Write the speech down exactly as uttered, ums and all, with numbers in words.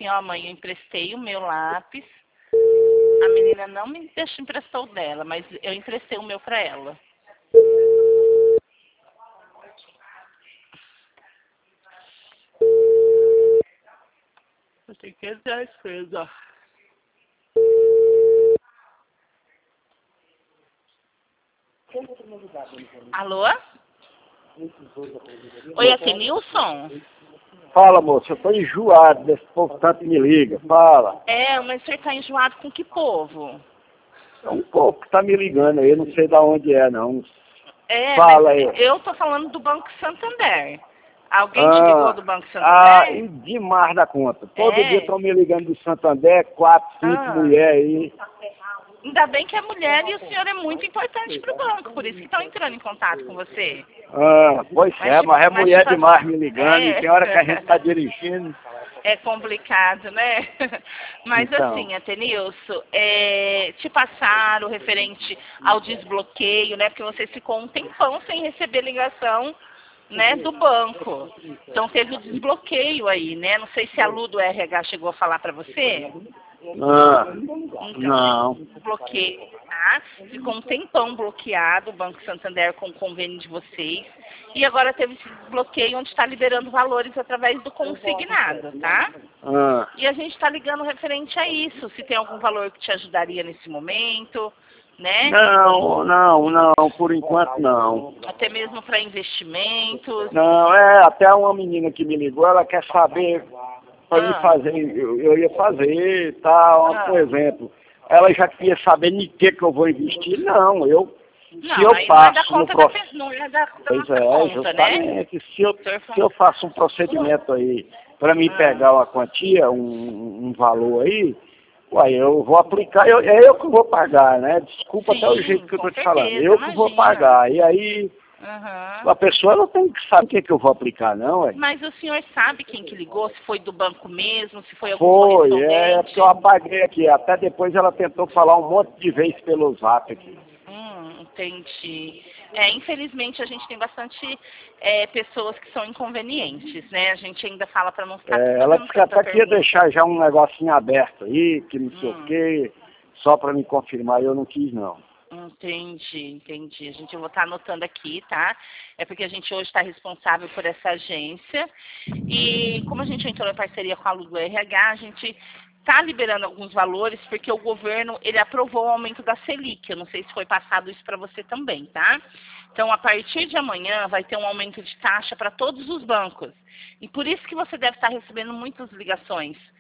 assim, ó mãe, eu emprestei o meu lápis, a menina não me deixou, emprestou o dela, mas eu emprestei o meu pra ela. Eu tenho que entrar as coisas. Alô? Oi, é Kenilson? Fala, moço, eu tô enjoado desse povo tanto me liga, fala. É, mas o senhor tá enjoado com que povo? É um povo que tá me ligando aí, eu não sei de onde é, não. É, Fala mas aí. eu tô falando do Banco Santander. Alguém te ligou Ah, do Banco ah, Santander? e demais da conta. Todo dia É. estão me ligando do Santander, quatro, cinco Ah. mulheres aí. Ainda bem que é mulher e o senhor é muito importante pro banco, por isso que estão entrando em contato com você. Ah, pois Mas é, tipo, mas é mas mulher tipo demais assim, me ligando, e é. tem hora que a gente tá dirigindo. É complicado, né? Mas Então, assim, Atenilson, é, te passaram referente ao desbloqueio, né? Porque você ficou um tempão sem receber ligação, né, do banco. Então teve o desbloqueio aí, né? Não sei se a Lu do R H chegou a falar para você. ah, Então, não. bloqueio, tá? Ficou um tempão bloqueado o Banco Santander com o convênio de vocês. E agora teve esse desbloqueio onde está liberando valores através do consignado, tá? Ah, E a gente está ligando referente a isso, se tem algum valor que te ajudaria nesse momento, né? não, não, não, por enquanto não. Até mesmo para investimentos. Não, é, até uma menina que me ligou, ela quer saber para me Ah, fazer, eu, eu ia fazer e tal, ah. por exemplo. Ela já queria saber em que que eu vou investir. Não, eu, se Não, eu aí não é da faço no conta da processo, pessoa, não é da, da pois nossa é, conta, né? justamente, se eu, O senhor se eu faço um procedimento aí para mim Ah. pegar uma quantia, um, um valor aí, uai, eu vou aplicar, eu, é eu que vou pagar, né? Desculpa até o jeito Sim, que eu com tô te falando, certeza, eu que vou imagina. pagar. E aí, Aham. a pessoa não tem que saber o que, que eu vou aplicar, não, é. Mas o senhor sabe quem que ligou? Se foi do banco mesmo, se foi algum Foi, é correspondente? porque eu apaguei aqui. Até depois ela tentou falar um monte de vezes pelo zap aqui. Hum, entendi. É, infelizmente a gente tem bastante é, pessoas que são inconvenientes, né? A gente ainda fala para não ficar É, ela fazendo disse que tanta até queria pergunta. deixar já um negocinho aberto aí, que não sei o Hum, quê, só para me confirmar, e eu não quis não. entendi, entendi. A gente, eu vou estar anotando aqui, tá? É porque a gente hoje está responsável por essa agência e como a gente entrou em parceria com a Lu do R H, a gente está liberando alguns valores porque o governo ele aprovou o aumento da Selic. Eu não sei se foi passado isso para você também, tá? Então, a partir de amanhã vai ter um aumento de taxa para todos os bancos. E por isso que você deve estar recebendo muitas ligações